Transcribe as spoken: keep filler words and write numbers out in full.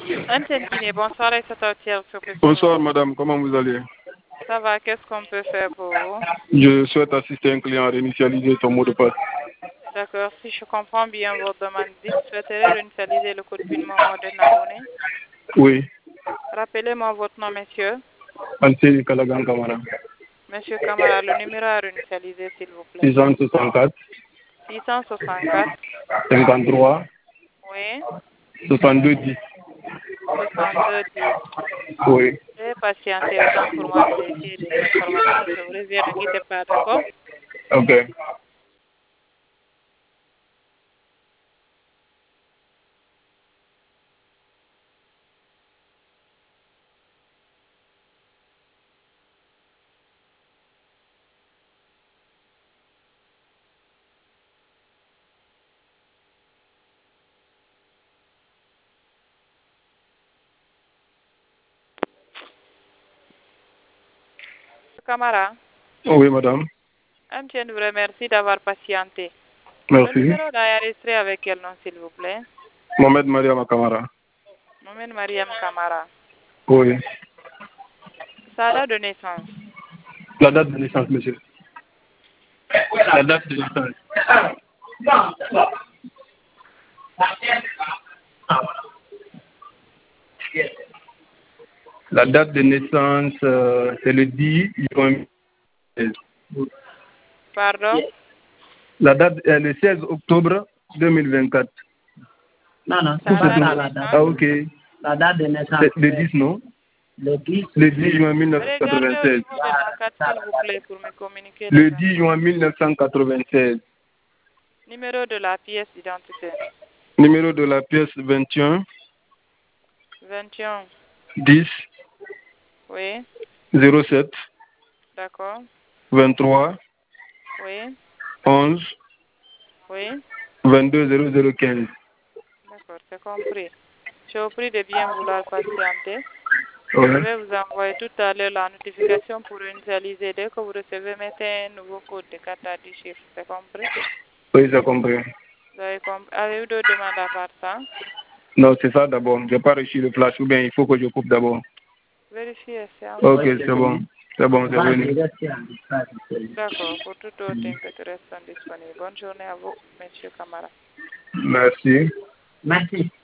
Antendine, bonsoir et c'est Autiel sur P C. Bonsoir madame, comment vous allez? Ça va, qu'est-ce qu'on peut faire pour vous? Je souhaite assister un client à réinitialiser son mot de passe. D'accord, si je comprends bien votre demande, vous souhaiterez réinitialiser le code PIN Momo d'un abonné? Oui. Rappelez-moi votre nom, monsieur. Anseli Kalagan Kamara. Monsieur Kamara, le numéro à réinitialiser, s'il vous plaît. six cent soixante-quatre. six cent soixante-quatre. cinquante-trois. Oui. soixante-deux dix. soixante-deux dix. Oui. Veuillez patienter autant pour moi de vérifier des informations. Je vous reviens, ne quittez pas, d'accord? Ok. Kamara. Oui, madame. M T N vous remercie d'avoir patienté. Merci. Le numéro d'enregistré avec quel nom, s'il vous plaît? Mohamed Mariam Kamara. Mohamed Mariam Kamara. Oui. Sa date de naissance? La date de naissance, monsieur. La date de naissance. La date de naissance, euh, c'est le dix juin. Pardon? La date est le seize octobre deux mille vingt-quatre. Non, non, Sa c'est pas date ça de la naissance? date. Ah, ok. La date de naissance. C'est le dix, non? Le dix. Le dix juin Regardez au mille neuf cent quatre-vingt-seize. niveau de la carte, s'il vous plaît, pour me communiquer Le les dix juin mille neuf cent quatre-vingt-seize. numéro de la pièce d'identité. Numéro de la pièce vingt et un. vingt et un. dix. Oui. zéro sept. D'accord. vingt-trois. Oui. onze. Oui. vingt-deux zéro zéro quinze. D'accord, c'est compris. Je vous prie de bien vouloir patienter. Ouais. Je vais vous envoyer tout à l'heure la notification pour initialiser. Dès que vous recevez, mettez un nouveau code de quatre à dix chiffres. C'est compris? Oui, j'ai compris. Vous avez compris? Avez-vous d'autres demandes à part ça? Non, c'est ça d'abord. Je n'ai pas reçu le flash ou bien il faut que je coupe d'abord. Vérifiez, c'est en Ok, c'est bon. C'est bon, c'est venu. D'accord, pour tout autre inquiétude restant disponible. Bonne journée à vous, monsieur Kamara. Merci. Merci.